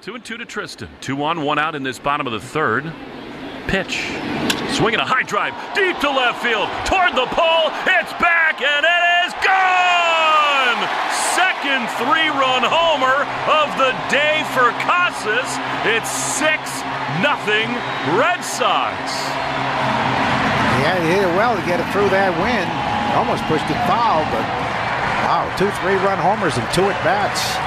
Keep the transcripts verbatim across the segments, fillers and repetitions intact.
Two and two to Tristan. Two on, one out in this bottom of the third. Pitch. Swinging a high drive deep to left field. Toward the pole. It's back and it is gone! Second three-run homer of the day for Casas. It's six nothing Red Sox. Yeah, he hit it well to get it through that wind. Almost pushed it foul, but wow, two three-run homers and two at-bats.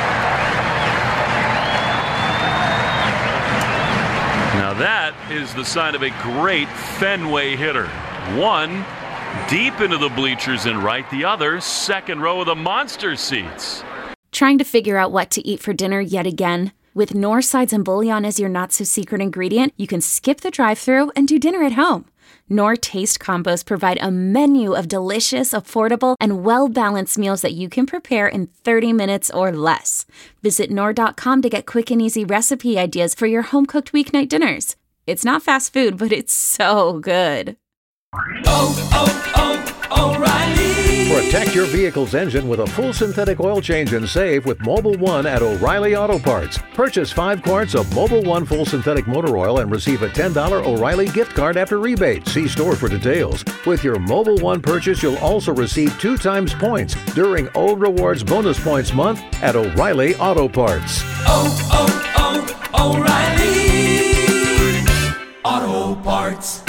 Now that is the sign of a great Fenway hitter. One deep into the bleachers in right, the other second row of the monster seats. Trying to figure out what to eat for dinner yet again? With Knorr sides and bouillon as your not-so-secret ingredient, you can skip the drive-thru and do dinner at home. Knorr Taste Combos provide a menu of delicious, affordable, and well-balanced meals that you can prepare in thirty minutes or less. Visit Knorr dot com to get quick and easy recipe ideas for your home-cooked weeknight dinners. It's not fast food, but it's so good. Oh, oh, oh, O'Reilly! Protect your vehicle's engine with a full synthetic oil change and save with Mobil one at O'Reilly Auto Parts. Purchase five quarts of Mobil one full synthetic motor oil and receive a ten dollars O'Reilly gift card after rebate. See store for details. With your Mobil one purchase, you'll also receive two times points during O Rewards Bonus Points Month at O'Reilly Auto Parts. Oh, oh, oh, O'Reilly Auto Parts.